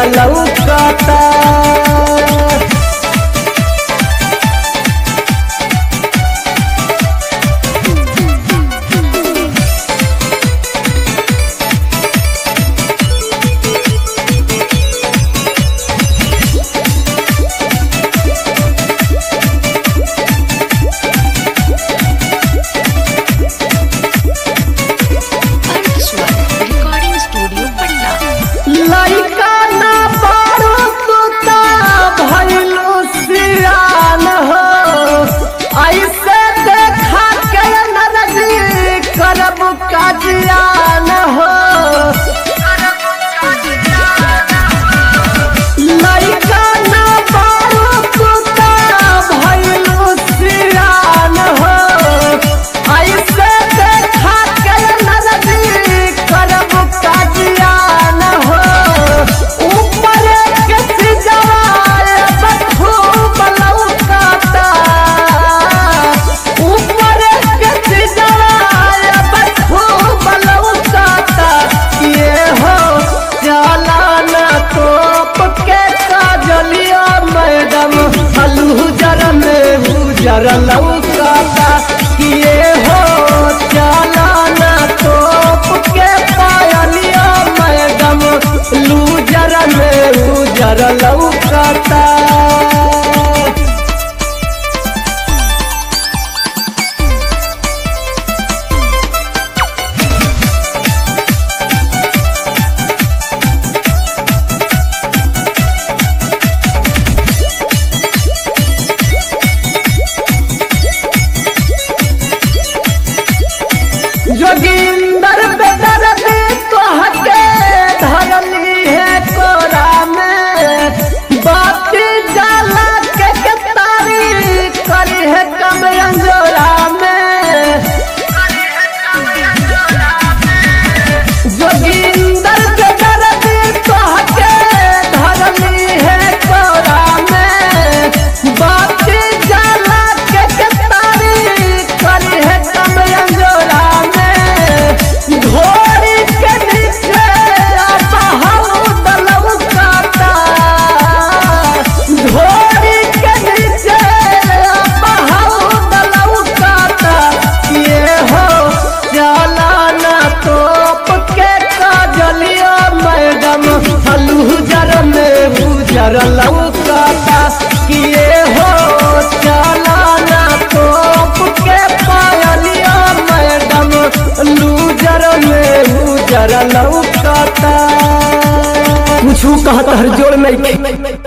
लौकता। लइका ना पारो सुता भइलू सियान हो, ऐसे देखा के नरजी करब काजियान हो। लइका ना पारो सुता भइलू सियान हो, ऐसे देखा के नरजी करब काजियान हो। ऊपर के सिजवाए बखूब लौकता, ऊपर के सिजवाए बखूब लौकता। ये हो चलाना तोप के काजलिया मैडम हलूजर में हुजर लौकता। ये हो चलाना तोप के पायलिया मैडम लूजर में उजर लौकता। जोगिंदर बेदर्दी तोहके धरली है कोरा में, बाती जाला के तारी करी है कब अंजोरा में। जोगिंदर बेदर्दी तोहके धरली है कोरा में, बाती जाला के तारी करी है कब अंजोरा में। घोड़ी के नीचे बहुत लौकता, घोड़ी के नीचे बहुत लौकता। ये हो चलाना तोप के काजलिया मैडम हलूजर में उजर लौकता। ये हो चलाना तोप के पायलिया मैडम लूजर में उजर लौकता। कुछ कहत हर जोड़ नहीं।